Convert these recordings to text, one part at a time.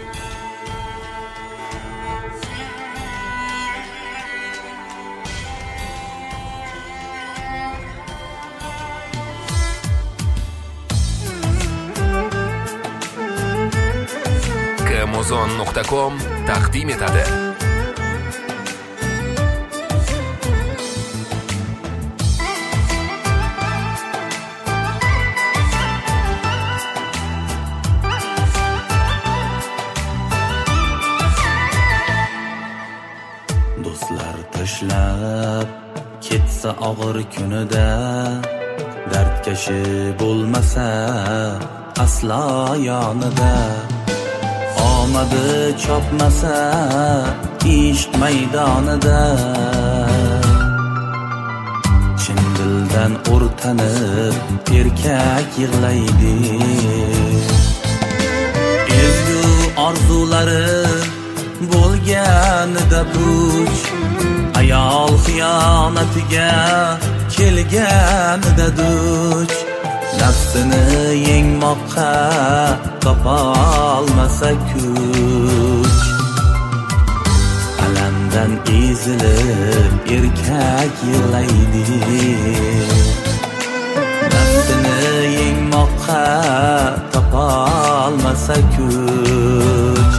Amazon.com taqdim etadi. Do'stlar tashlab ketsa og'ir kunida, dardkashi bo'lmasa aslo yonida, omadi chopmasa ishq maydonida, chin dildan o'rtanib erkak yig'laydi. Ezgu orzulari bo'lganida puch, ayol xiyonatiga kelganida duch, nafsini yengmoqqa topolmasa kuch, alamdan ezilib erkak yig'laydi. Nafsini yengmoqqa topolmasa kuch,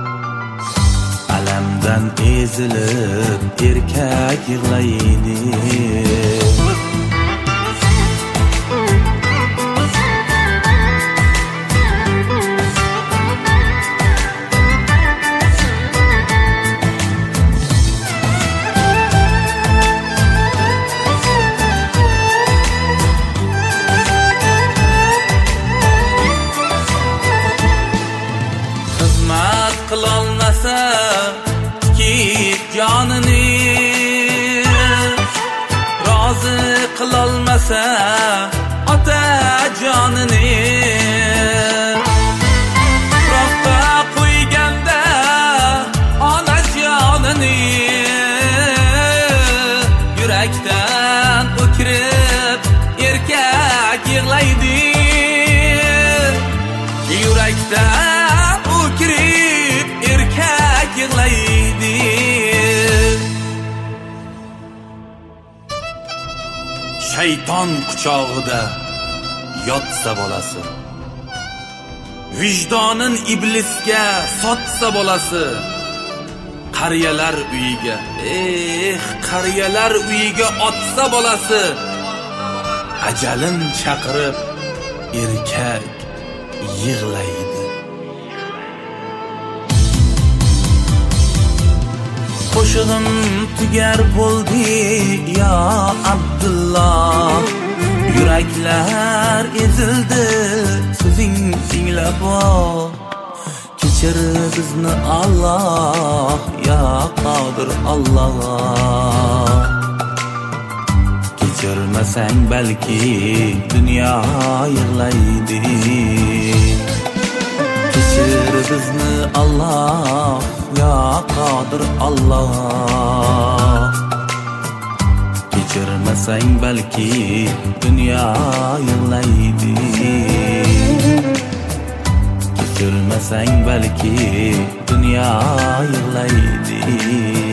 alamdan ezilib erkak yig'laydi. Xizmat qilolmasa tikib jonini, rozi qilolmasa ota jonini, roqqa qo'yganda ona jonini, yurakdan o'kirib erkak yig'laydi. Yurakdan o'kirib erkak yig'laydi. Shayton quchog'ida yotsa bolasi, vijdonin iblisga sotsa bolasi, qariyalar uyiga, qariyalar uyiga otsa bolasi, ajalin chaqirib erkak yig'laydi. Qo'shig'im tugar bo'ldi ya Abdulloh, yuraklar ezildi so'zing tinglab. Kechir bizni Alloh, ya Qodir Alloh. Kechirmasang balki dunyo yig'laydi. Kechir bizni Alloh, ya Qodir Alloh. Kechirmasang balki dunyo yig'laydi. Kechirmasang balki dunyo yig'laydi.